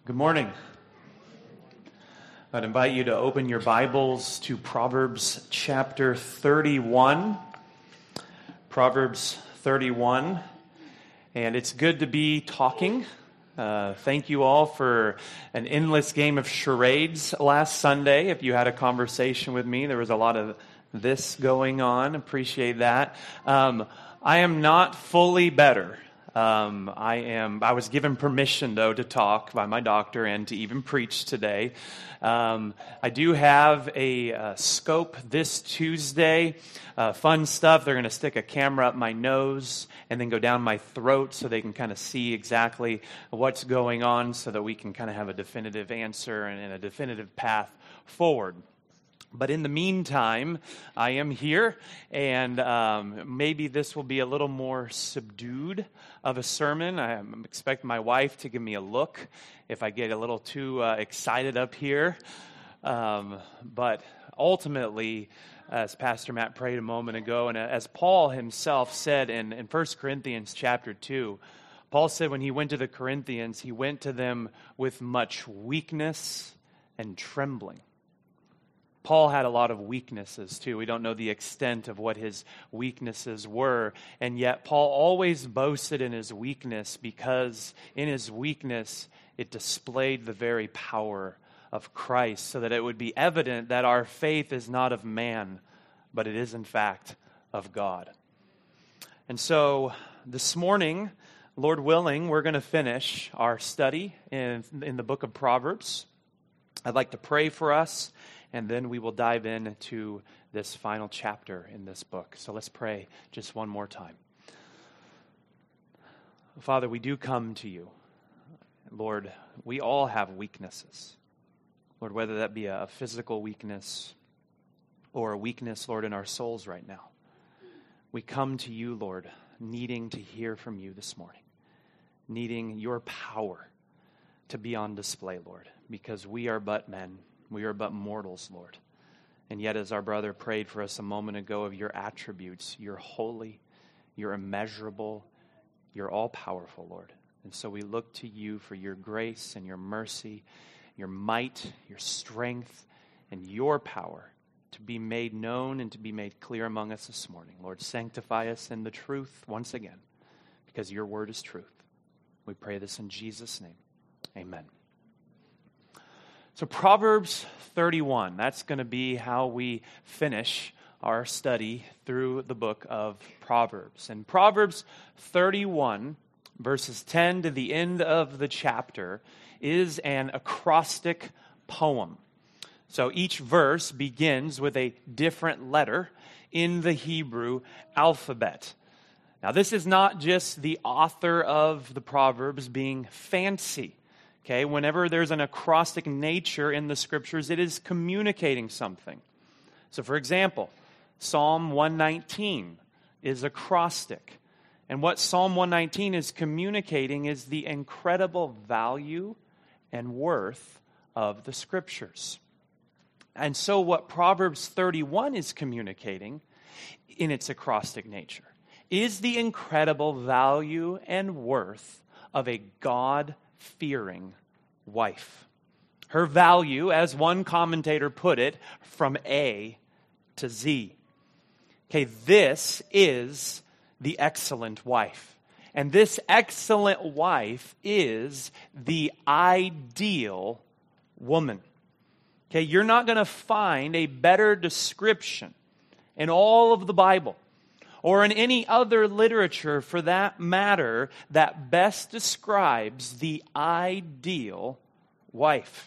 Good morning. I'd invite you to open your Bibles to Proverbs chapter 31. Proverbs 31. And it's good to be talking. Thank you all for an endless game of charades last Sunday. If you had a conversation with me, there was a lot of this going on. Appreciate that. I am not fully better. I was given permission, though, to talk by my doctor and to even preach today. I do have a scope this Tuesday. Fun stuff. They're going to stick a camera up my nose and then go down my throat so they can kind of see exactly what's going on so that we can kind of have a definitive answer and a definitive path forward. But in the meantime, I am here, and maybe this will be a little more subdued of a sermon. I expect my wife to give me a look if I get a little too excited up here. But ultimately, as Pastor Matt prayed a moment ago, and as Paul himself said in 1 Corinthians chapter 2, Paul said when he went to the Corinthians, he went to them with much weakness and trembling. Paul had a lot of weaknesses, too. We don't know the extent of what his weaknesses were. And yet, Paul always boasted in his weakness because in his weakness, it displayed the very power of Christ so that it would be evident that our faith is not of man, but it is, in fact, of God. And so, this morning, Lord willing, we're going to finish our study in the book of Proverbs. I'd like to pray for us, and then we will dive into this final chapter in this book. So let's pray just one more time. Father, we do come to you. Lord, we all have weaknesses. Lord, whether that be a physical weakness or a weakness, Lord, in our souls right now. We come to you, Lord, needing to hear from you this morning, needing your power to be on display, Lord, because we are but men. We are but mortals, Lord. And yet, as our brother prayed for us a moment ago of your attributes, you're holy, you're immeasurable, you're all-powerful, Lord. And so we look to you for your grace and your mercy, your might, your strength, and your power to be made known and to be made clear among us this morning. Lord, sanctify us in the truth once again, because your word is truth. We pray this in Jesus' name. Amen. So Proverbs 31, that's going to be how we finish our study through the book of Proverbs. And Proverbs 31, verses 10 to the end of the chapter, is an acrostic poem. So each verse begins with a different letter in the Hebrew alphabet. Now this is not just the author of the Proverbs being fancy. Okay, whenever there's an acrostic nature in the scriptures, it is communicating something. So for example, Psalm 119 is acrostic. And what Psalm 119 is communicating is the incredible value and worth of the scriptures. And so what Proverbs 31 is communicating in its acrostic nature is the incredible value and worth of a God-fearing wife. Her value, as one commentator put it, from A to Z. Okay, this is the excellent wife. And this excellent wife is the ideal woman. Okay, you're not going to find a better description in all of the Bible or in any other literature for that matter that best describes the ideal wife.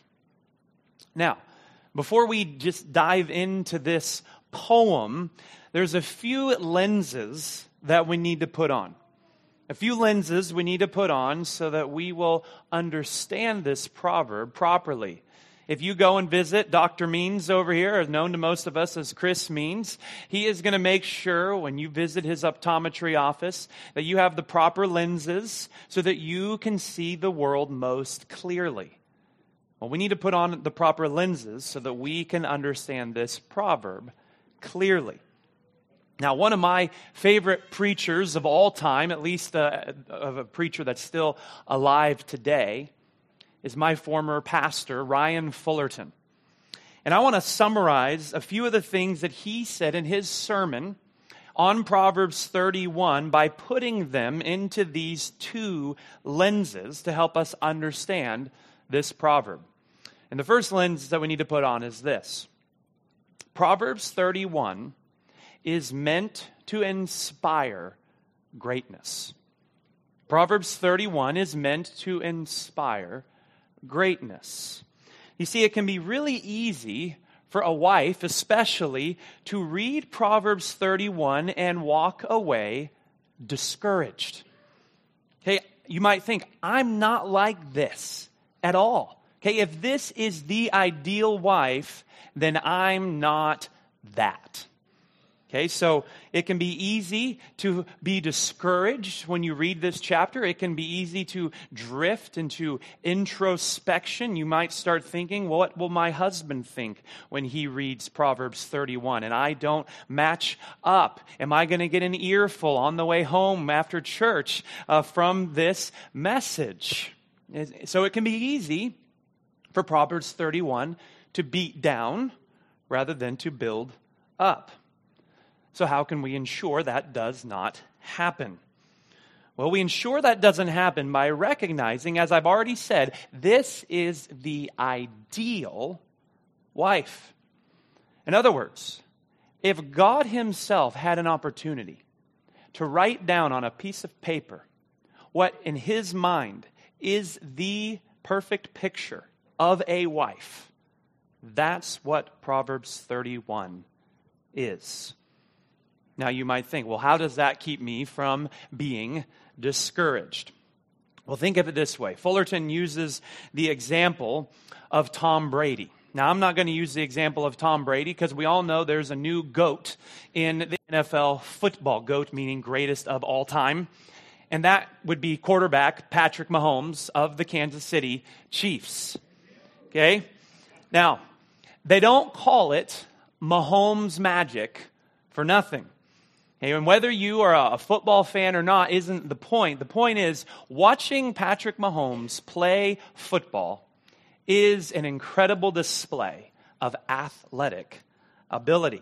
Now, before we just dive into this poem, there's a few lenses that we need to put on. A few lenses we need to put on so that we will understand this proverb properly. If you go and visit Dr. Means over here, known to most of us as Chris Means, he is going to make sure when you visit his optometry office that you have the proper lenses so that you can see the world most clearly. Well, we need to put on the proper lenses so that we can understand this proverb clearly. Now, one of my favorite preachers of all time, at least of a preacher that's still alive today, is my former pastor, Ryan Fullerton. And I want to summarize a few of the things that he said in his sermon on Proverbs 31 by putting them into these two lenses to help us understand this proverb. And the first lens that we need to put on is this. Proverbs 31 is meant to inspire greatness. Proverbs 31 is meant to inspire greatness. You see, it can be really easy for a wife, especially, to read Proverbs 31 and walk away discouraged. Okay, you might think, I'm not like this at all. Okay, if this is the ideal wife, then I'm not that. Okay, so it can be easy to be discouraged when you read this chapter. It can be easy to drift into introspection. You might start thinking, well, what will my husband think when he reads Proverbs 31? And I don't match up. Am I going to get an earful on the way home after church from this message? So it can be easy for Proverbs 31 to beat down rather than to build up. So how can we ensure that does not happen? Well, we ensure that doesn't happen by recognizing, as I've already said, this is the ideal wife. In other words, if God himself had an opportunity to write down on a piece of paper what in his mind is the perfect picture of a wife, that's what Proverbs 31 is. Now you might think, well, how does that keep me from being discouraged? Well, think of it this way. Fullerton uses the example of Tom Brady. Now, I'm not going to use the example of Tom Brady because we all know there's a new GOAT in the NFL football. GOAT meaning greatest of all time. And that would be quarterback Patrick Mahomes of the Kansas City Chiefs. Okay? Now, they don't call it Mahomes magic for nothing. And whether you are a football fan or not isn't the point. The point is, watching Patrick Mahomes play football is an incredible display of athletic ability.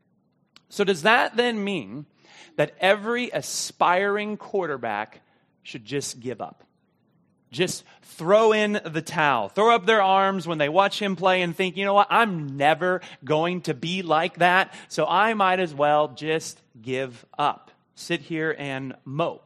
So does that then mean that every aspiring quarterback should just give up? Just throw in the towel, throw up their arms when they watch him play and think, you know what, I'm never going to be like that, so I might as well just give up, sit here and mope.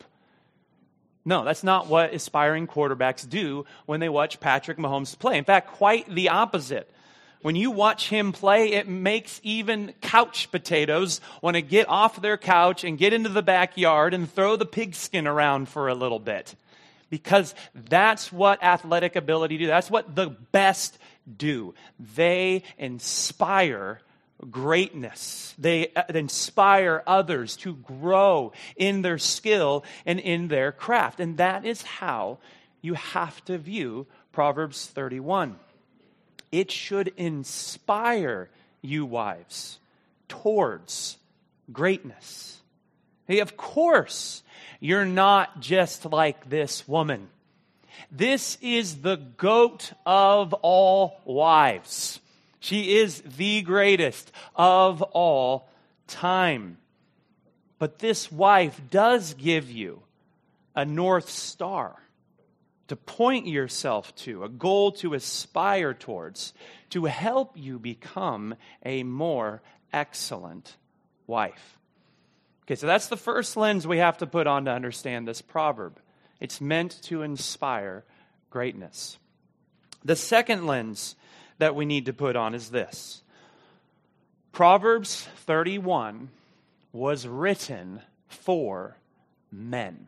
No, that's not what aspiring quarterbacks do when they watch Patrick Mahomes play. In fact, quite the opposite. When you watch him play, it makes even couch potatoes want to get off their couch and get into the backyard and throw the pigskin around for a little bit. Because that's what athletic ability do. That's what the best do. They inspire greatness. They inspire others to grow in their skill and in their craft. And that is how you have to view Proverbs 31. It should inspire you wives towards greatness. Hey, of course, you're not just like this woman. This is the GOAT of all wives. She is the greatest of all time. But this wife does give you a North Star to point yourself to, a goal to aspire towards, to help you become a more excellent wife. Okay, so that's the first lens we have to put on to understand this proverb. It's meant to inspire greatness. The second lens that we need to put on is this. Proverbs 31 was written for men.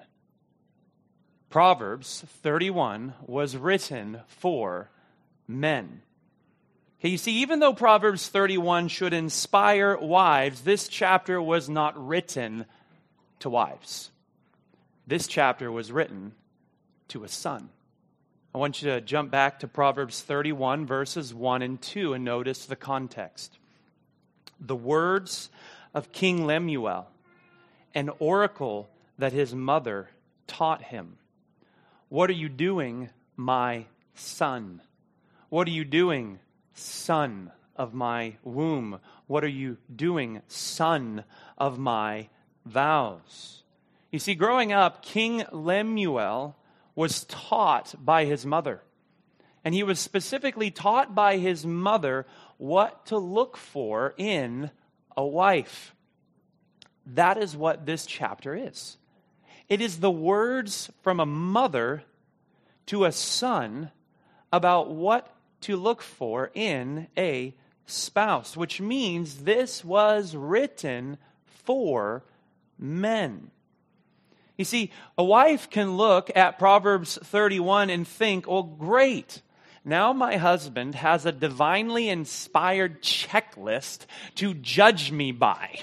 Proverbs 31 was written for men. Okay, you see, even though Proverbs 31 should inspire wives, this chapter was not written to wives. This chapter was written to a son. I want you to jump back to Proverbs 31, verses 1 and 2, and notice the context. The words of King Lemuel, an oracle that his mother taught him. What are you doing, my son. What are you doing, son of my womb? What are you doing, son of my vows? You see, growing up, King Lemuel was taught by his mother. And he was specifically taught by his mother what to look for in a wife. That is what this chapter is. It is the words from a mother to a son about what to look for in a spouse, which means this was written for men. You see, a wife can look at Proverbs 31 and think, oh, great. Now my husband has a divinely inspired checklist to judge me by.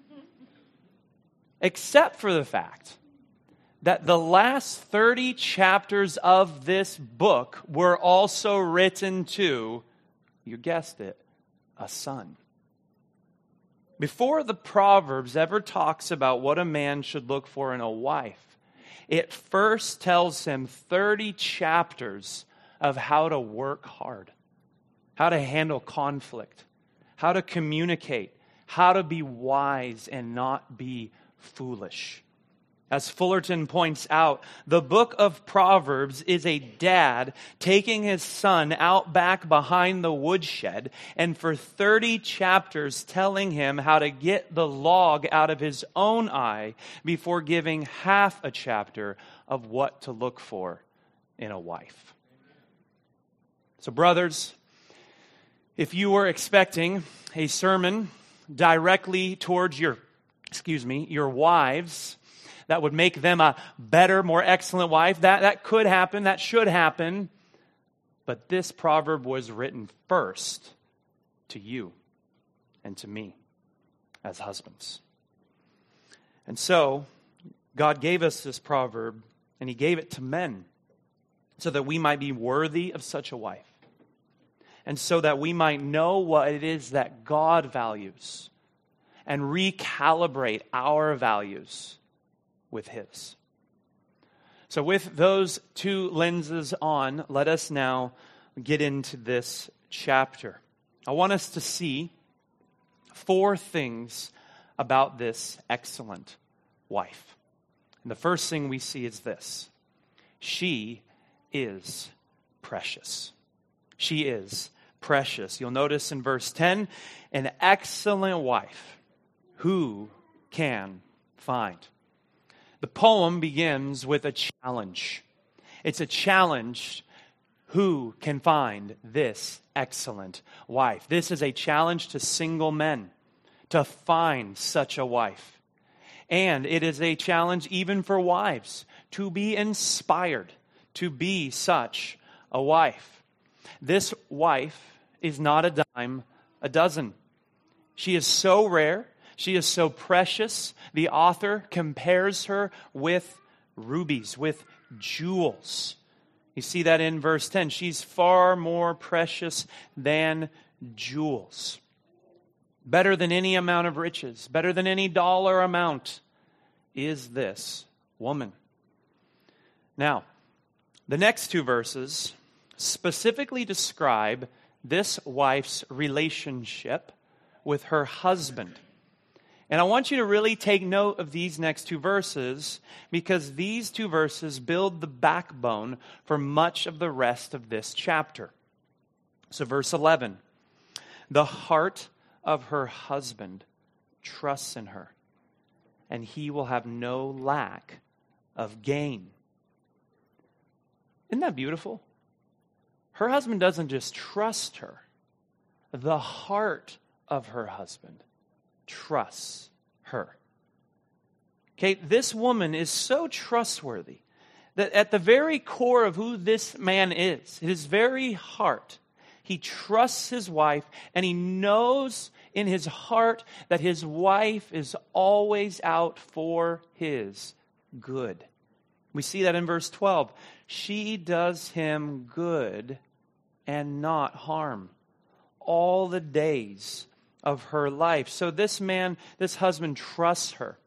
Except for the fact that the last 30 chapters of this book were also written to, you guessed it, a son. Before the Proverbs ever talks about what a man should look for in a wife, it first tells him 30 chapters of how to work hard, how to handle conflict, how to communicate, how to be wise and not be foolish. As Fullerton points out, the book of Proverbs is a dad taking his son out back behind the woodshed and for 30 chapters telling him how to get the log out of his own eye before giving half a chapter of what to look for in a wife. So, brothers, if you were expecting a sermon directly towards your wives, that would make them a better, more excellent wife. That could happen. That should happen. But this proverb was written first to you and to me as husbands. And so, God gave us this proverb, and He gave it to men so that we might be worthy of such a wife. And so that we might know what it is that God values and recalibrate our values with His. So with those two lenses on, let us now get into this chapter. I want us to see 4 things about this excellent wife. And the first thing we see is this: she is precious. She is precious. You'll notice in verse 10, an excellent wife, who can find? The poem begins with a challenge. It's a challenge. Who can find this excellent wife? This is a challenge to single men to find such a wife. And it is a challenge even for wives to be inspired to be such a wife. This wife is not a dime a dozen. She is so rare. She is so precious. The author compares her with rubies, with jewels. You see that in verse 10. She's far more precious than jewels. Better than any amount of riches, better than any dollar amount is this woman. Now, the next 2 verses specifically describe this wife's relationship with her husband. And I want you to really take note of these next 2 verses, because these 2 verses build the backbone for much of the rest of this chapter. So verse 11, the heart of her husband trusts in her, and he will have no lack of gain. Isn't that beautiful? Her husband doesn't just trust her. The heart of her husband trusts her. Okay, this woman is so trustworthy that at the very core of who this man is, his very heart, he trusts his wife, and he knows in his heart that his wife is always out for his good. We see that in verse 12. She does him good and not harm all the days of her life. So this man, this husband trusts her.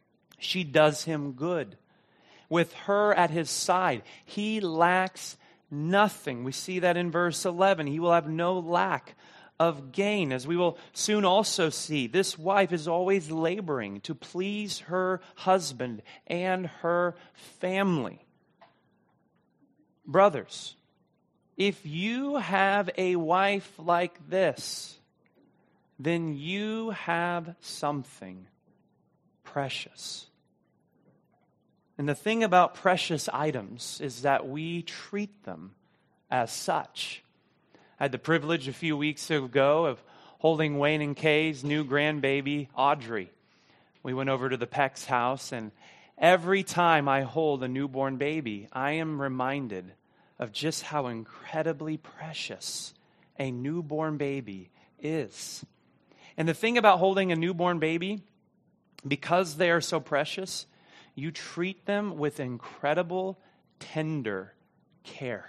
She does him good. With her at his side, he lacks nothing. We see that in verse 11. He will have no lack of gain. As we will soon also see, this wife is always laboring to please her husband and her family. Brothers, if you have a wife like this, then you have something precious. And the thing about precious items is that we treat them as such. I had the privilege a few weeks ago of holding Wayne and Kay's new grandbaby, Audrey. We went over to the Peck's house, and every time I hold a newborn baby, I am reminded of just how incredibly precious a newborn baby is. And the thing about holding a newborn baby, because they are so precious, you treat them with incredible, tender care.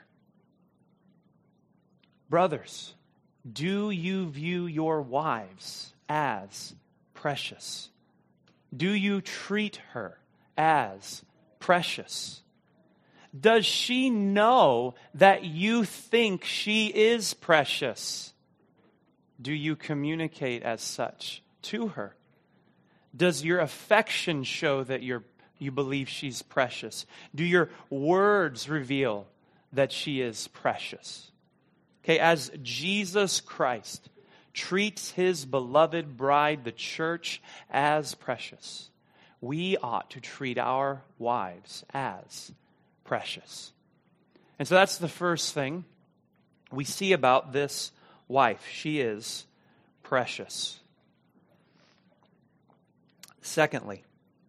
Brothers, do you view your wives as precious? Do you treat her as precious? Does she know that you think she is precious? Do you communicate as such to her? Does your affection show that you believe she's precious? Do your words reveal that she is precious? Okay, as Jesus Christ treats his beloved bride, the church, as precious, we ought to treat our wives as precious. And so that's the first thing we see about this wife. She is precious. Secondly,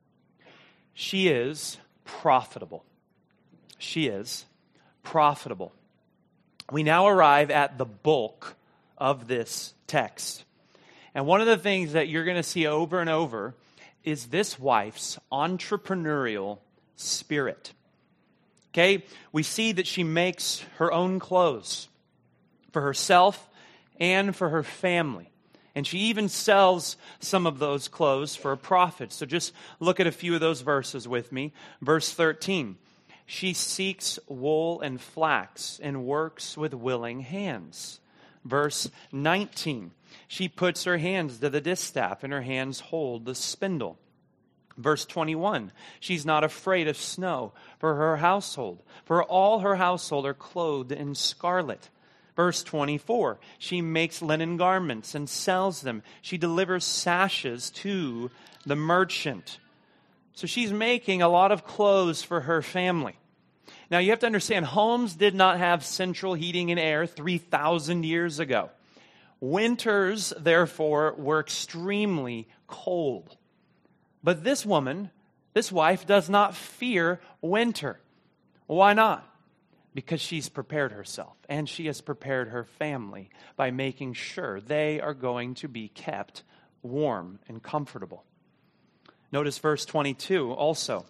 she is profitable. She is profitable. We now arrive at the bulk of this text. And one of the things that you're going to see over and over is this wife's entrepreneurial spirit. Okay? We see that she makes her own clothes for herself and for her family. And she even sells some of those clothes for a profit. So just look at a few of those verses with me. Verse 13. She seeks wool and flax and works with willing hands. Verse 19. She puts her hands to the distaff and her hands hold the spindle. Verse 21. She's not afraid of snow for her household, for all her household are clothed in scarlet. Verse 24, she makes linen garments and sells them. She delivers sashes to the merchant. So she's making a lot of clothes for her family. Now you have to understand, homes did not have central heating and air 3,000 years ago. Winters, therefore, were extremely cold. But this woman, this wife, does not fear winter. Why not? Because she's prepared herself and she has prepared her family by making sure they are going to be kept warm and comfortable. Notice verse 22 also.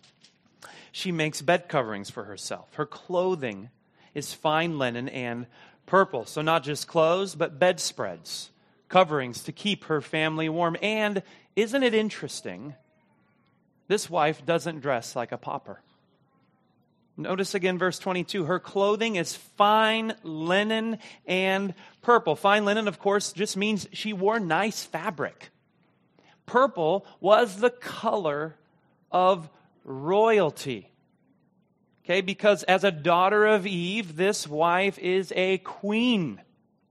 She makes bed coverings for herself. Her clothing is fine linen and purple. So not just clothes, but bedspreads, coverings to keep her family warm. And isn't it interesting? This wife doesn't dress like a pauper. Notice again verse 22. Her clothing is fine linen and purple. Fine linen, of course, just means she wore nice fabric. Purple was the color of royalty. Okay, because as a daughter of Eve, this wife is a queen.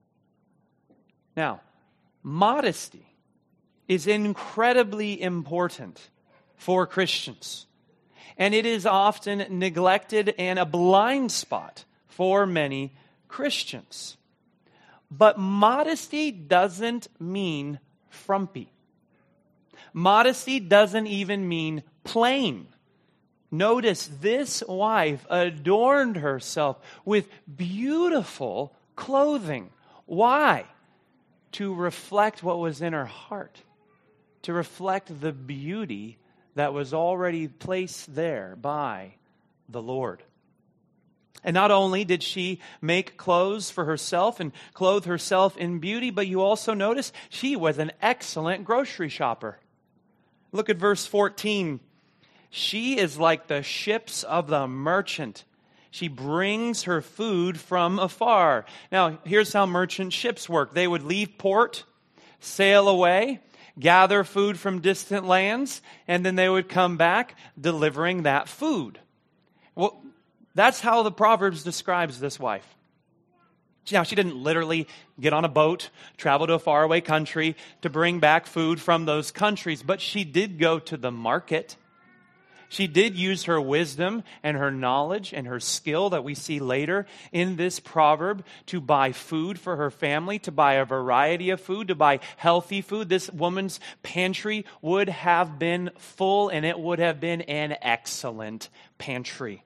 Now, modesty is incredibly important for Christians. And it is often neglected and a blind spot for many Christians. But modesty doesn't mean frumpy. Modesty doesn't even mean plain. Notice this wife adorned herself with beautiful clothing. Why? To reflect what was in her heart. To reflect the beauty that was already placed there by the Lord. And not only did she make clothes for herself and clothe herself in beauty, but you also notice she was an excellent grocery shopper. Look at verse 14. She is like the ships of the merchant. She brings her food from afar. Now, here's how merchant ships work. They would leave port, sail away, gather food from distant lands, and then they would come back delivering that food. Well, that's how the Proverbs describes this wife. Now, she didn't literally get on a boat, travel to a faraway country to bring back food from those countries, but she did go to the market. She did use her wisdom and her knowledge and her skill that we see later in this proverb to buy food for her family, to buy a variety of food, to buy healthy food. This woman's pantry would have been full, and it would have been an excellent pantry.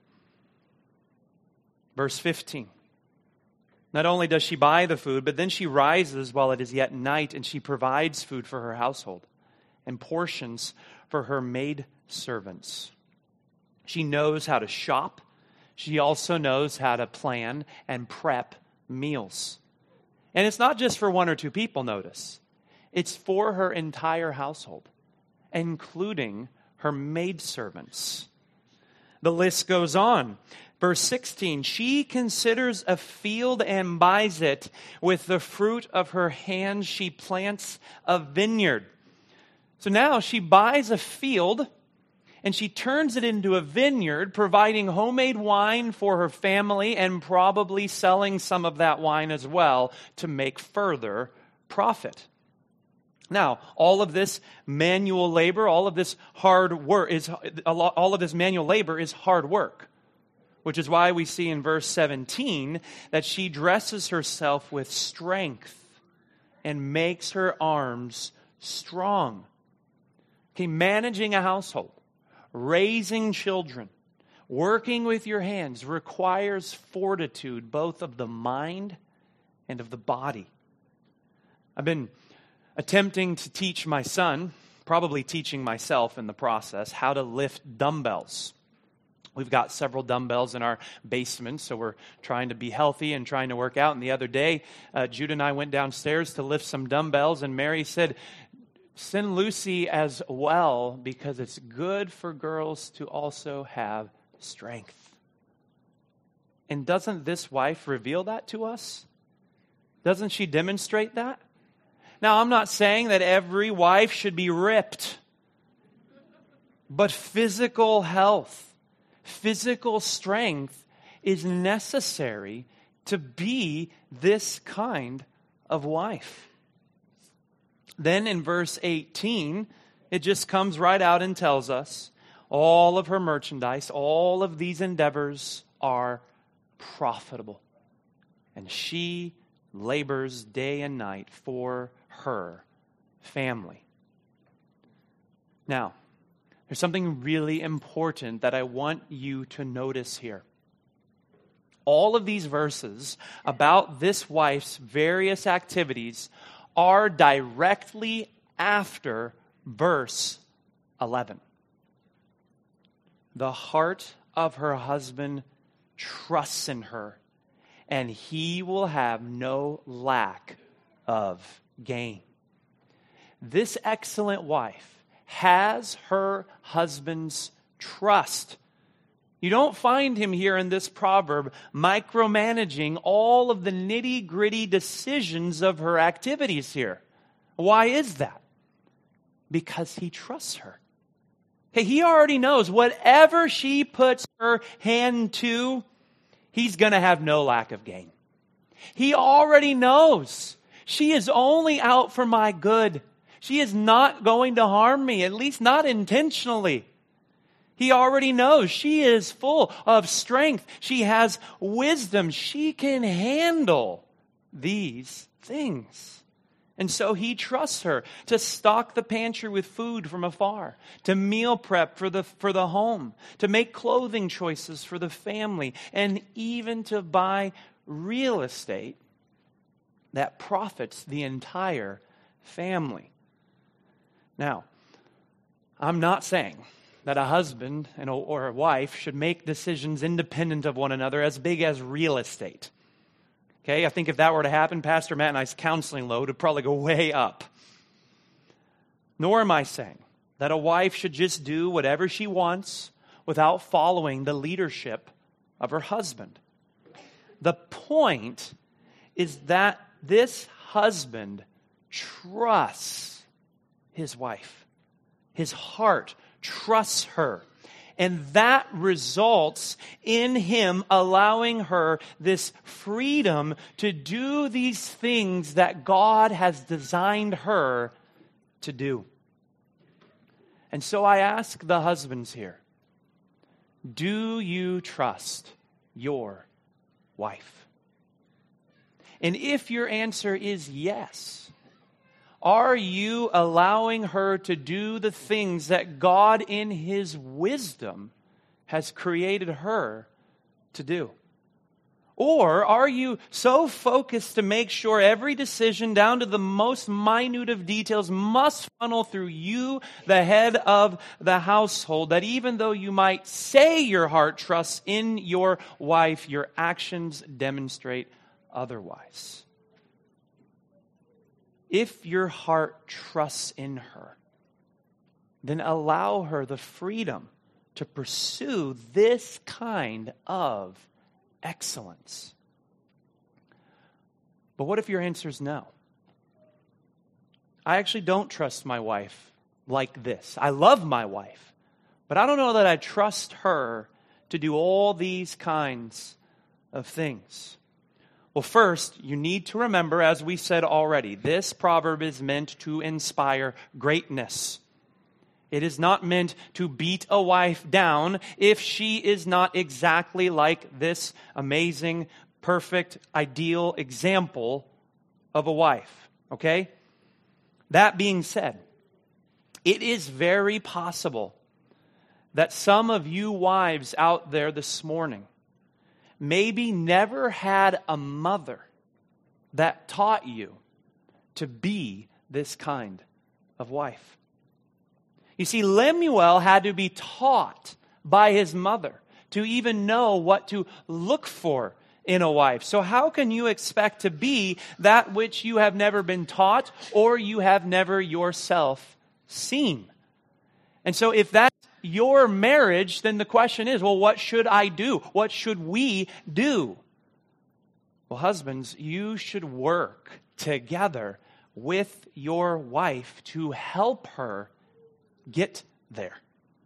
Verse 15. Not only does she buy the food, but then she rises while it is yet night, and she provides food for her household and portions for her maid servants. She knows how to shop. She also knows how to plan and prep meals. And it's not just for one or two people, notice. It's for her entire household, including her maidservants. The list goes on. Verse 16, she considers a field and buys it. With the fruit of her hands, she plants a vineyard. So now she buys a field and she turns it into a vineyard, providing homemade wine for her family and probably selling some of that wine as well to make further profit. Now, all of this manual labor, all of this manual labor is hard work. Which is why we see in verse 17 that she dresses herself with strength and makes her arms strong. Okay, managing a household, raising children, working with your hands requires fortitude, both of the mind and of the body. I've been attempting to teach my son, probably teaching myself in the process, how to lift dumbbells. We've got several dumbbells in our basement, so we're trying to be healthy and trying to work out. And the other day, Judah and I went downstairs to lift some dumbbells, and Mary said, send Lucy as well, because it's good for girls to also have strength. And doesn't this wife reveal that to us? Doesn't she demonstrate that? Now, I'm not saying that every wife should be ripped, but physical health, physical strength is necessary to be this kind of wife. Then in verse 18, it just comes right out and tells us all of her merchandise, all of these endeavors are profitable. And she labors day and night for her family. Now, there's something really important that I want you to notice here. All of these verses about this wife's various activities are directly after verse 11. The heart of her husband trusts in her, and he will have no lack of gain. This excellent wife has her husband's trust. You don't find him here in this proverb micromanaging all of the nitty-gritty decisions of her activities here. Why is that? Because he trusts her. Okay, he already knows whatever she puts her hand to, he's going to have no lack of gain. He already knows she is only out for my good. She is not going to harm me, at least not intentionally. He already knows she is full of strength. She has wisdom. She can handle these things. And so he trusts her to stock the pantry with food from afar, to meal prep for the home, to make clothing choices for the family, and even to buy real estate that profits the entire family. Now, I'm not saying that a husband or a wife should make decisions independent of one another as big as real estate. Okay, I think if that were to happen, Pastor Matt and I's counseling load would probably go way up. Nor am I saying that a wife should just do whatever she wants without following the leadership of her husband. The point is that this husband trusts his wife. His heart trusts her. And that results in him allowing her this freedom to do these things that God has designed her to do. And so I ask the husbands here, do you trust your wife? And if your answer is yes, are you allowing her to do the things that God in His wisdom has created her to do? Or are you so focused to make sure every decision down to the most minute of details must funnel through you, the head of the household, that even though you might say your heart trusts in your wife, your actions demonstrate otherwise? If your heart trusts in her, then allow her the freedom to pursue this kind of excellence. But what if your answer is no? I actually don't trust my wife like this. I love my wife, but I don't know that I trust her to do all these kinds of things. Well, first, you need to remember, as we said already, this proverb is meant to inspire greatness. It is not meant to beat a wife down if she is not exactly like this amazing, perfect, ideal example of a wife. Okay? That being said, it is very possible that some of you wives out there this morning maybe never had a mother that taught you to be this kind of wife. You see, Lemuel had to be taught by his mother to even know what to look for in a wife. So how can you expect to be that which you have never been taught or you have never yourself seen? And so if that's your marriage, then the question is, well, what should I do? What should we do? Well, husbands, you should work together with your wife to help her get there.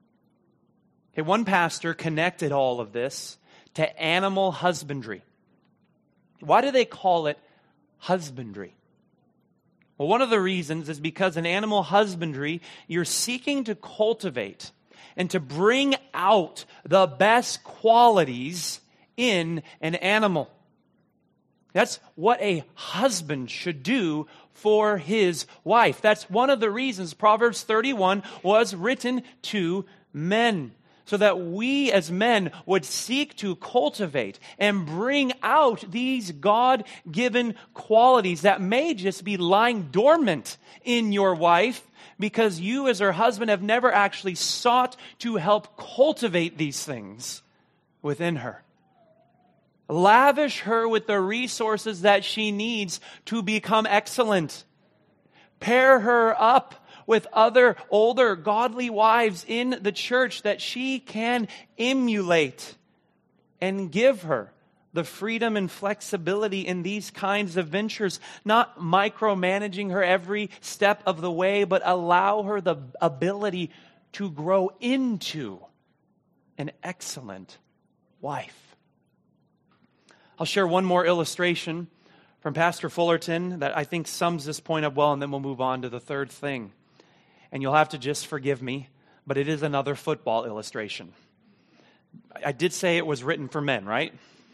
Okay, one pastor connected all of this to animal husbandry. Why do they call it husbandry? Well, one of the reasons is because in animal husbandry, you're seeking to cultivate and to bring out the best qualities in an animal. That's what a husband should do for his wife. That's one of the reasons Proverbs 31 was written to men, so that we as men would seek to cultivate and bring out these God-given qualities that may just be lying dormant in your wife, because you as her husband have never actually sought to help cultivate these things within her. Lavish her with the resources that she needs to become excellent. Pair her up with other older godly wives in the church that she can emulate, and give her the freedom and flexibility in these kinds of ventures, not micromanaging her every step of the way, but allow her the ability to grow into an excellent wife. I'll share one more illustration from Pastor Fullerton that I think sums this point up well, and then we'll move on to the third thing. And you'll have to just forgive me, but it is another football illustration. I did say it was written for men, right?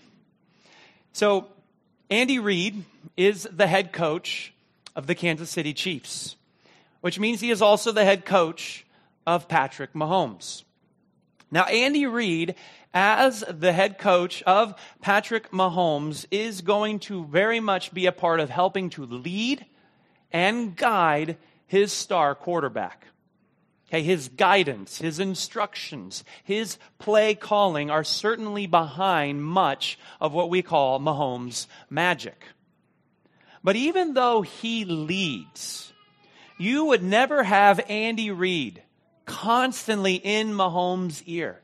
So, Andy Reid is the head coach of the Kansas City Chiefs, which means he is also the head coach of Patrick Mahomes. Now, Andy Reid, as the head coach of Patrick Mahomes, is going to very much be a part of helping to lead and guide his star quarterback. Okay, his guidance, his instructions, his play calling are certainly behind much of what we call Mahomes magic. But even though he leads, you would never have Andy Reid constantly in Mahomes' ear,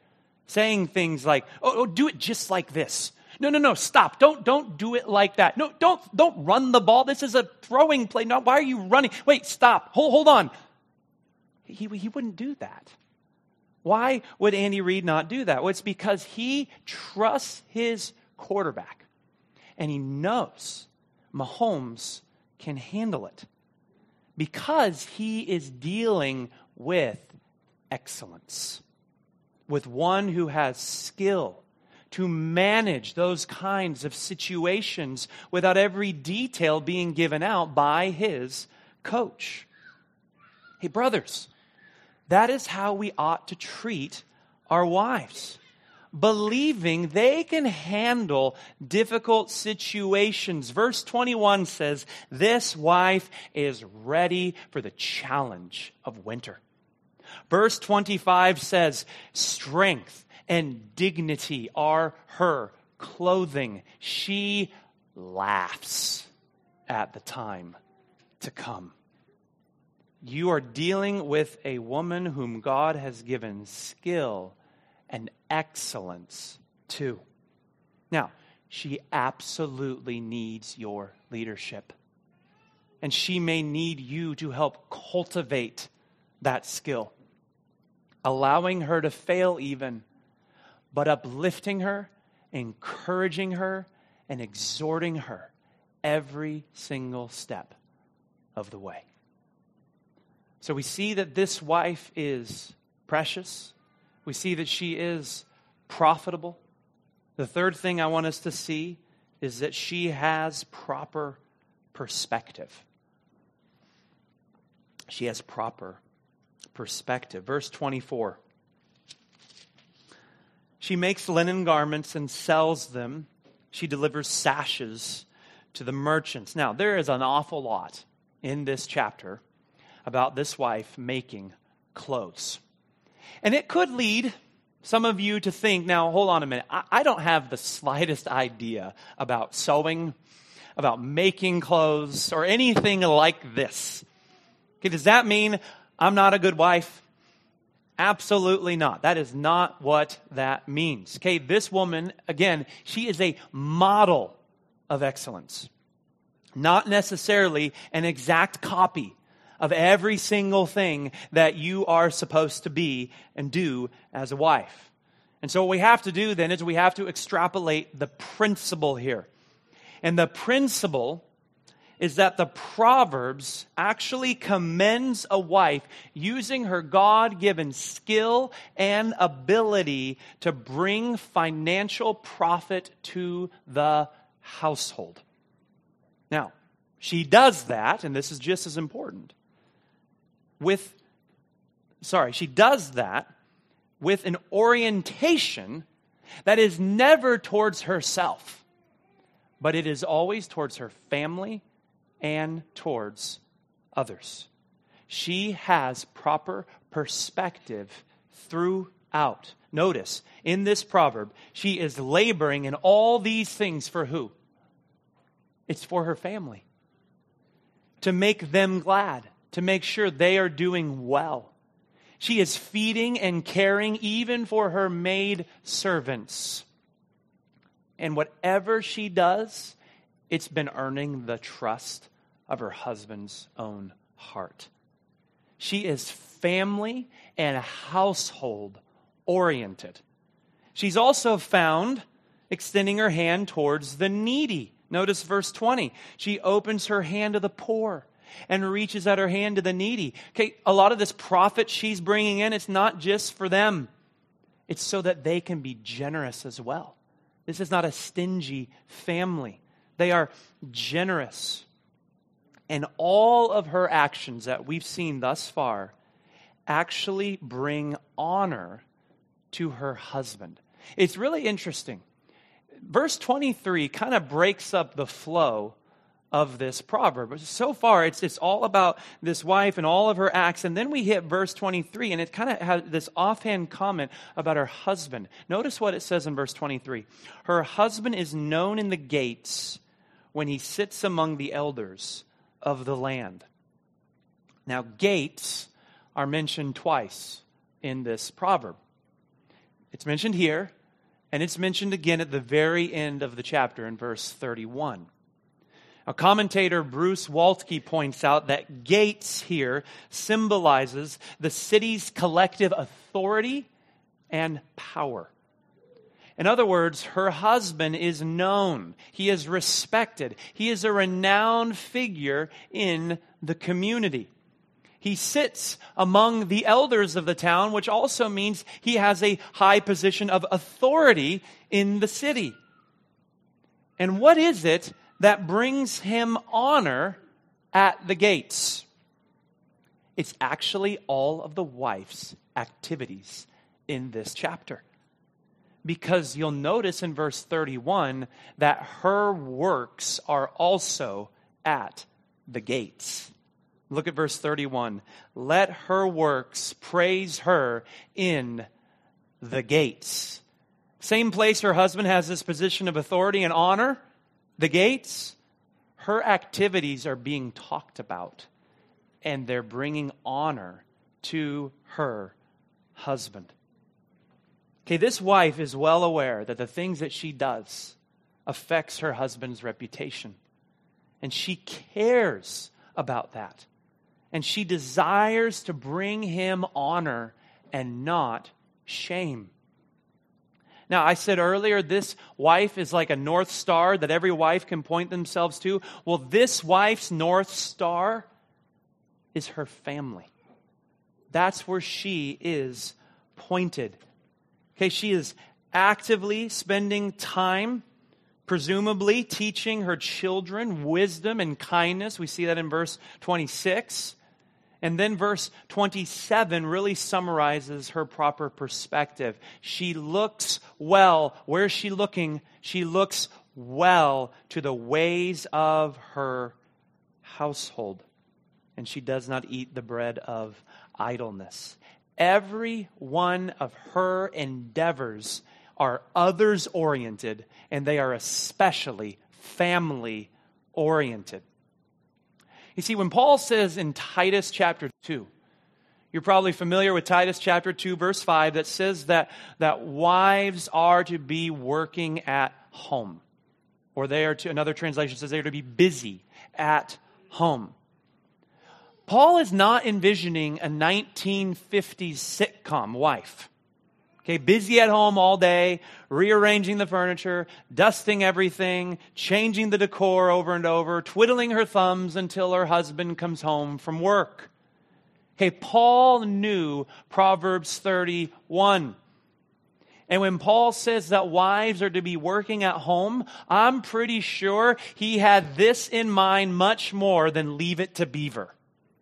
saying things like, oh, do it just like this. No, stop. Don't do it like that. No, don't run the ball. This is a throwing play. No, why are you running? Wait, stop. Hold on. He wouldn't do that. Why would Andy Reid not do that? Well, it's because he trusts his quarterback. And he knows Mahomes can handle it. Because he is dealing with excellence. With one who has skill to manage those kinds of situations without every detail being given out by his coach. Hey, brothers, that is how we ought to treat our wives, believing they can handle difficult situations. Verse 21 says, this wife is ready for the challenge of winter. Verse 25 says, strength and dignity are her clothing. She laughs at the time to come. You are dealing with a woman whom God has given skill and excellence to. Now, she absolutely needs your leadership. And she may need you to help cultivate that skill. Allowing her to fail even, but uplifting her, encouraging her, and exhorting her every single step of the way. So we see that this wife is precious. We see that she is profitable. The third thing I want us to see is that she has proper perspective. She has proper perspective. Verse 24. She makes linen garments and sells them. She delivers sashes to the merchants. Now, there is an awful lot in this chapter about this wife making clothes. And it could lead some of you to think, now, hold on a minute. I don't have the slightest idea about sewing, about making clothes, or anything like this. Okay, does that mean I'm not a good wife? Absolutely not. That is not what that means. Okay, this woman, again, she is a model of excellence. Not necessarily an exact copy of every single thing that you are supposed to be and do as a wife. And so what we have to do then is we have to extrapolate the principle here. And the principle is that the Proverbs actually commends a wife using her God-given skill and ability to bring financial profit to the household. Now, she does that, and this is just as important, she does that with an orientation that is never towards herself, but it is always towards her family and towards others. She has proper perspective throughout. Notice, in this proverb, she is laboring in all these things for who? It's for her family. To make them glad, to make sure they are doing well. She is feeding and caring even for her maid servants. And whatever she does, it's been earning the trust of her husband's own heart. She is family and household oriented. She's also found extending her hand towards the needy. Notice verse 20. She opens her hand to the poor and reaches out her hand to the needy. Okay, a lot of this profit she's bringing in, it's not just for them. It's so that they can be generous as well. This is not a stingy family. They are generous. And all of her actions that we've seen thus far actually bring honor to her husband. It's really interesting. Verse 23 kind of breaks up the flow of this proverb. So far, it's all about this wife and all of her acts. And then we hit verse 23, and it kind of has this offhand comment about her husband. Notice what it says in verse 23. Her husband is known in the gates when he sits among the elders of the land. Now, gates are mentioned twice in this proverb. It's mentioned here, and it's mentioned again at the very end of the chapter in verse 31. A commentator, Bruce Waltke, points out that gates here symbolizes the city's collective authority and power. In other words, her husband is known. He is respected. He is a renowned figure in the community. He sits among the elders of the town, which also means he has a high position of authority in the city. And what is it that brings him honor at the gates? It's actually all of the wife's activities in this chapter. Because you'll notice in verse 31 that her works are also at the gates. Look at verse 31. Let her works praise her in the gates. Same place her husband has this position of authority and honor, the gates. Her activities are being talked about, and they're bringing honor to her husband. Okay, this wife is well aware that the things that she does affects her husband's reputation. And she cares about that. And she desires to bring him honor and not shame. Now, I said earlier, this wife is like a North Star that every wife can point themselves to. Well, this wife's North Star is her family. That's where she is pointed. Okay, she is actively spending time, presumably teaching her children wisdom and kindness. We see that in verse 26. And then verse 27 really summarizes her proper perspective. She looks well. Where is she looking? She looks well to the ways of her household. And she does not eat the bread of idleness. Every one of her endeavors are others-oriented, and they are especially family-oriented. You see, when Paul says in Titus chapter 2, you're probably familiar with Titus chapter 2, verse 5, that says that wives are to be working at home. Or they are to, another translation says they are to be busy at home. Paul is not envisioning a 1950s sitcom wife. Okay, busy at home all day, rearranging the furniture, dusting everything, changing the decor over and over, twiddling her thumbs until her husband comes home from work. Okay, Paul knew Proverbs 31. And when Paul says that wives are to be working at home, I'm pretty sure he had this in mind much more than Leave It to Beaver.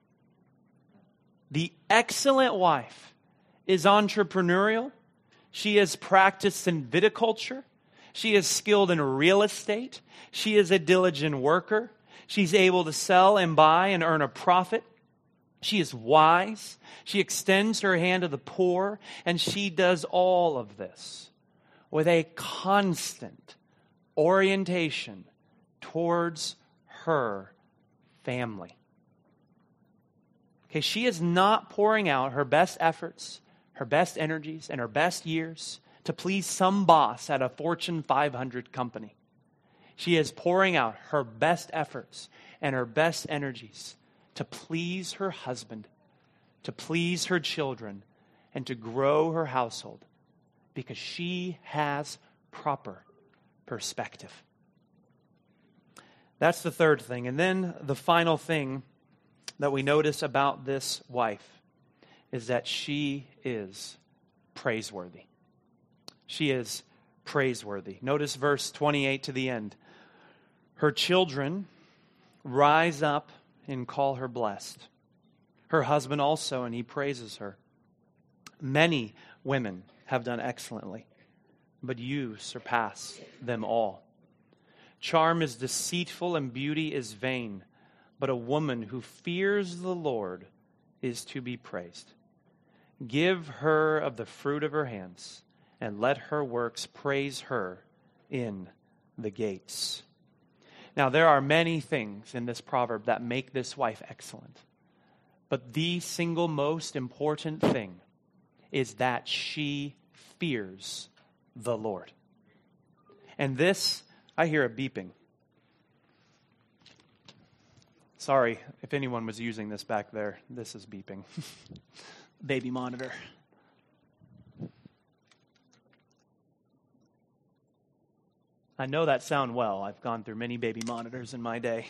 The excellent wife is entrepreneurial. She is practiced in viticulture. She is skilled in real estate. She is a diligent worker. She's able to sell and buy and earn a profit. She is wise. She extends her hand to the poor. And she does all of this with a constant orientation towards her family. Okay, she is not pouring out her best efforts, her best energies, and her best years to please some boss at a Fortune 500 company. She is pouring out her best efforts and her best energies to please her husband, to please her children, and to grow her household because she has proper perspective. That's the third thing. And then the final thing that we notice about this wife is that she is praiseworthy. She is praiseworthy. Notice verse 28 to the end. Her children rise up and call her blessed. Her husband also, and he praises her. Many women have done excellently, but you surpass them all. Charm is deceitful and beauty is vain, but a woman who fears the Lord is to be praised. Give her of the fruit of her hands, and let her works praise her in the gates. Now, there are many things in this proverb that make this wife excellent. But the single most important thing is that she fears the Lord. And this, I hear a beeping. Sorry if anyone was using this back there. This is beeping. Baby monitor. I know that sound well. I've gone through many baby monitors in my day.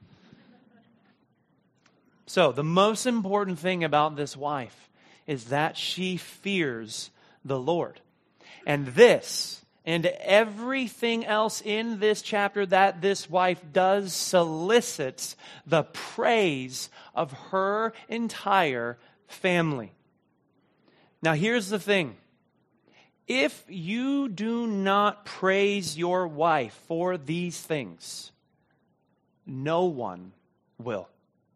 So, the most important thing about this wife is that she fears the Lord. And this, and everything else in this chapter that this wife does, solicits the praise of her entire family. Now, here's the thing. If you do not praise your wife for these things, no one will.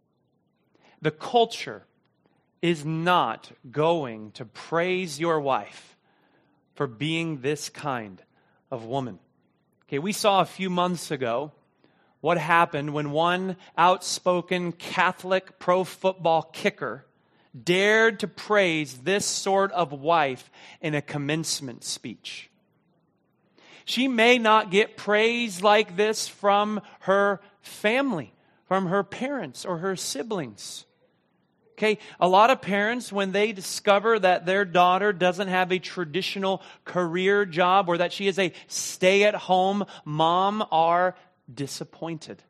The culture is not going to praise your wife for being this kind of woman. Okay, we saw a few months ago what happened when one outspoken Catholic pro football kicker dared to praise this sort of wife in a commencement speech. She may not get praise like this from her family, from her parents or her siblings. Okay, a lot of parents, when they discover that their daughter doesn't have a traditional career job or that she is a stay-at-home mom, are disappointed.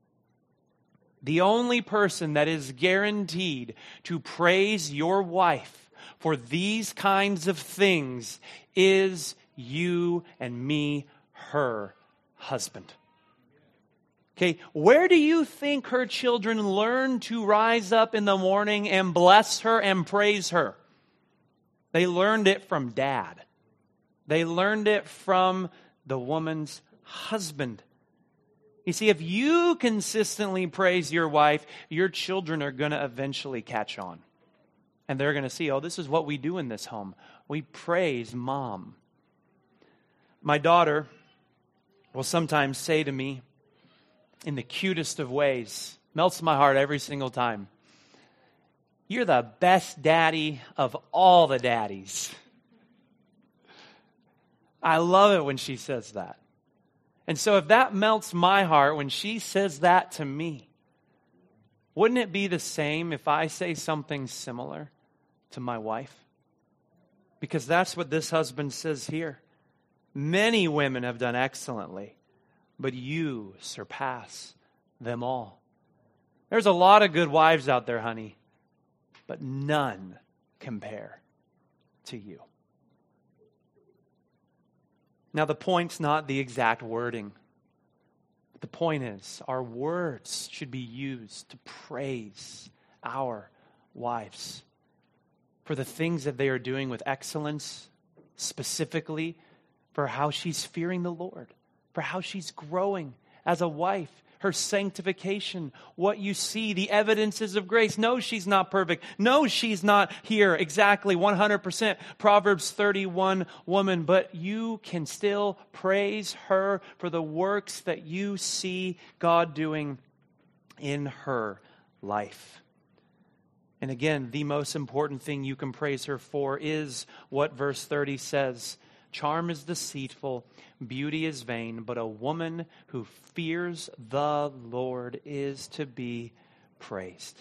The only person that is guaranteed to praise your wife for these kinds of things is you and me, her husband. Okay, where do you think her children learn to rise up in the morning and bless her and praise her? They learned it from dad. They learned it from the woman's husband. You see, if you consistently praise your wife, your children are going to eventually catch on. And they're going to see, oh, this is what we do in this home. We praise mom. My daughter will sometimes say to me, in the cutest of ways, melts my heart every single time, "You're the best daddy of all the daddies." I love it when she says that. And so if that melts my heart when she says that to me, wouldn't it be the same if I say something similar to my wife? Because that's what this husband says here. Many women have done excellently, but you surpass them all. There's a lot of good wives out there, honey, but none compare to you. Now, the point's not the exact wording. The point is, our words should be used to praise our wives for the things that they are doing with excellence, specifically for how she's fearing the Lord, for how she's growing as a wife, her sanctification, what you see, the evidences of grace. No, she's not perfect. No, she's not here exactly 100% Proverbs 31 woman, but you can still praise her for the works that you see God doing in her life. And again, the most important thing you can praise her for is what verse 30 says. Charm is deceitful, beauty is vain, but a woman who fears the Lord is to be praised.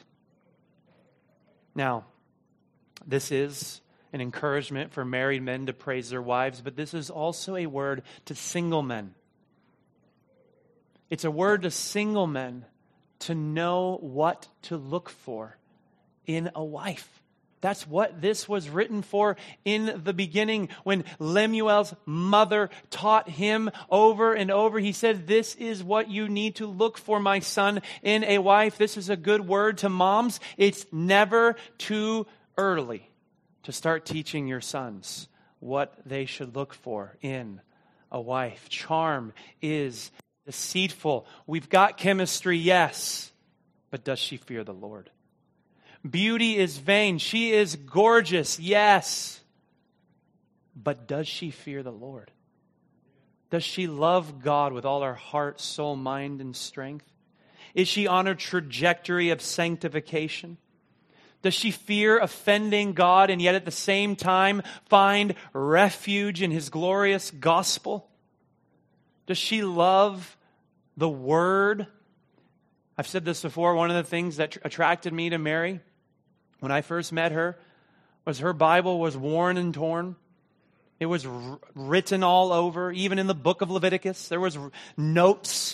Now, this is an encouragement for married men to praise their wives, but this is also a word to single men. It's a word to single men to know what to look for in a wife. That's what this was written for in the beginning. When Lemuel's mother taught him over and over, he said, "This is what you need to look for, my son, in a wife." This is a good word to moms. It's never too early to start teaching your sons what they should look for in a wife. Charm is deceitful. We've got chemistry, yes, but does she fear the Lord? Beauty is vain. She is gorgeous, yes. But does she fear the Lord? Does she love God with all her heart, soul, mind, and strength? Is she on a trajectory of sanctification? Does she fear offending God and yet at the same time find refuge in His glorious gospel? Does she love the Word? I've said this before, one of the things that attracted me to Mary when I first met her was her Bible was worn and torn. It was written all over, even in the book of Leviticus. There was notes.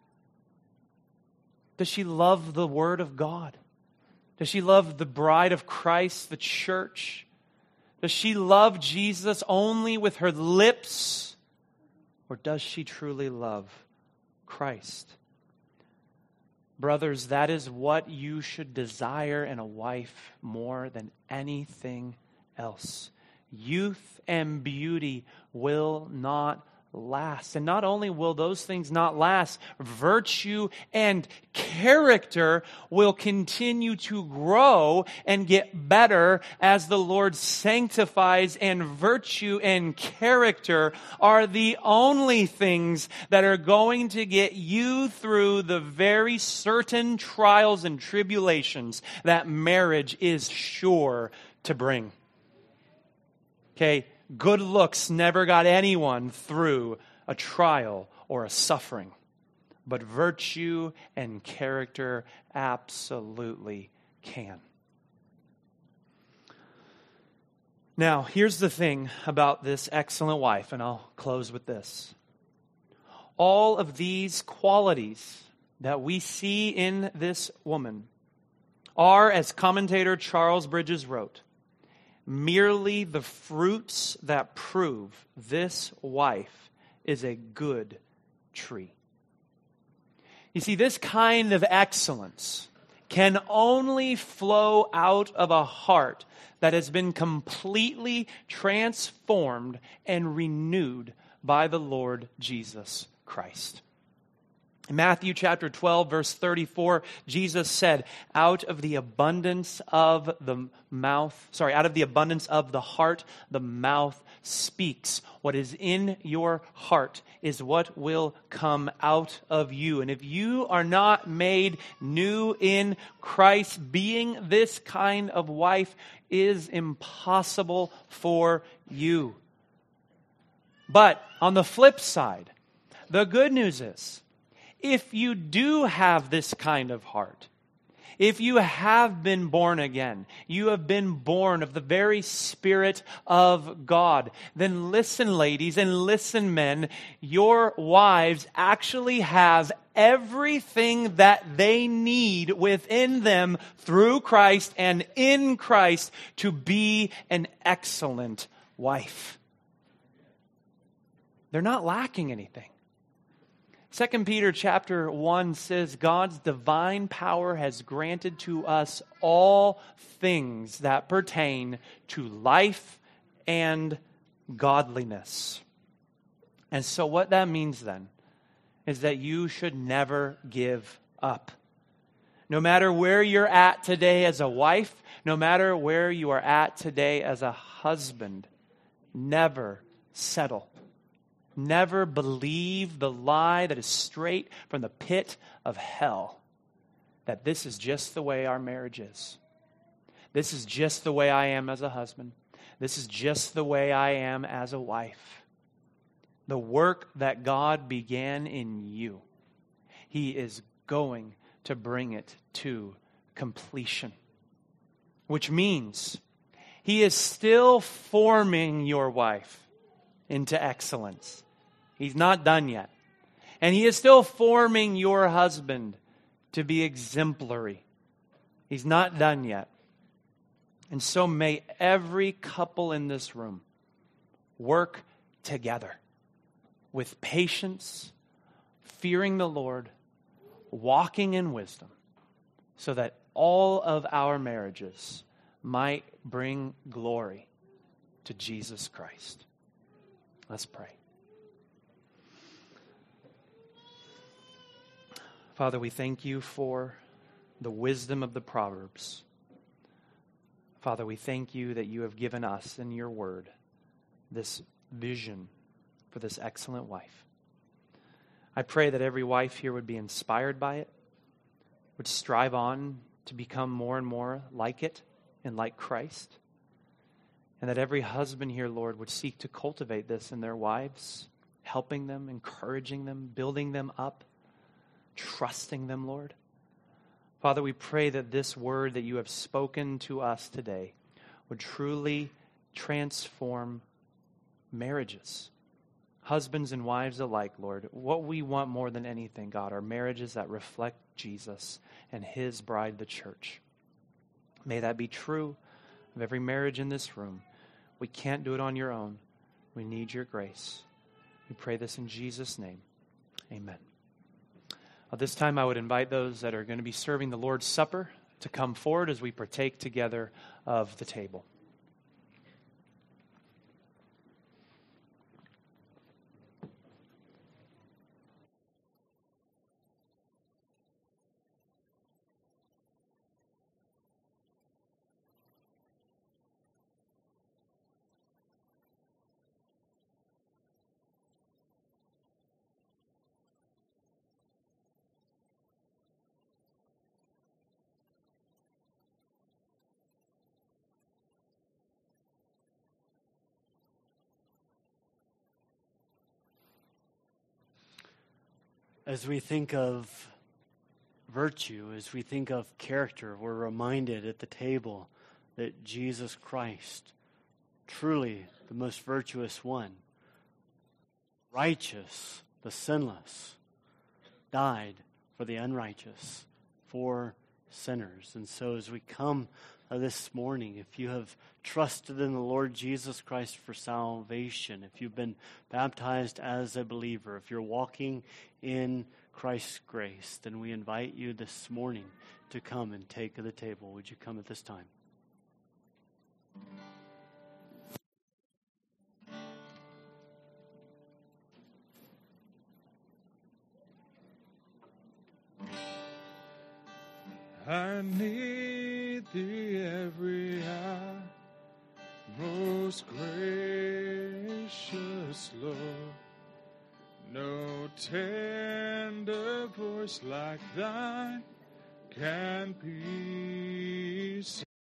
Does she love the Word of God? Does she love the bride of Christ, the church? Does she love Jesus only with her lips? Or does she truly love Christ? Brothers, that is what you should desire in a wife more than anything else. Youth and beauty will not last. And not only will those things not last, virtue and character will continue to grow and get better as the Lord sanctifies, and virtue and character are the only things that are going to get you through the very certain trials and tribulations that marriage is sure to bring. Okay, good looks never got anyone through a trial or a suffering, but virtue and character absolutely can. Now, here's the thing about this excellent wife, and I'll close with this. All of these qualities that we see in this woman are, as commentator Charles Bridges wrote, merely the fruits that prove this wife is a good tree. You see, this kind of excellence can only flow out of a heart that has been completely transformed and renewed by the Lord Jesus Christ. In Matthew chapter 12, verse 34, Jesus said, out of the abundance of the heart, the mouth speaks. What is in your heart is what will come out of you. And if you are not made new in Christ, being this kind of wife is impossible for you. But on the flip side, the good news is, if you do have this kind of heart, if you have been born again, you have been born of the very Spirit of God, then listen, ladies, and listen, men, your wives actually have everything that they need within them through Christ and in Christ to be an excellent wife. They're not lacking anything. 2 Peter chapter 1 says, God's divine power has granted to us all things that pertain to life and godliness. And so what that means then is that you should never give up. No matter where you're at today as a wife, no matter where you are at today as a husband, never settle. Never believe the lie that is straight from the pit of hell, that this is just the way our marriage is. This is just the way I am as a husband. This is just the way I am as a wife. The work that God began in you, He is going to bring it to completion. Which means He is still forming your wife into excellence. He's not done yet. And He is still forming your husband to be exemplary. He's not done yet. And so may every couple in this room work together with patience, fearing the Lord, walking in wisdom, so that all of our marriages might bring glory to Jesus Christ. Let's pray. Father, we thank You for the wisdom of the Proverbs. Father, we thank You that You have given us in Your word this vision for this excellent wife. I pray that every wife here would be inspired by it, would strive on to become more and more like it, and like Christ. And that every husband here, Lord, would seek to cultivate this in their wives, helping them, encouraging them, building them up, trusting them, Lord. Father, we pray that this word that you have spoken to us today would truly transform marriages, husbands and wives alike, Lord. What we want more than anything, God, are marriages that reflect Jesus and his bride, the church. May that be true of every marriage in this room. We can't do it on your own. We need your grace. We pray this in Jesus' name. Amen. At this time, I would invite those that are going to be serving the Lord's Supper to come forward as we partake together of the table. As we think of virtue, as we think of character, we're reminded at the table that Jesus Christ, truly the most virtuous one, righteous, the sinless, died for the unrighteous, for sinners. And so as we come this morning, if you have trusted in the Lord Jesus Christ for salvation, if you've been baptized as a believer, if you're walking in Christ's grace, then we invite you this morning to come and take of the table. Would you come at this time? I need thee every hour, most gracious Lord. No tender voice like thine can be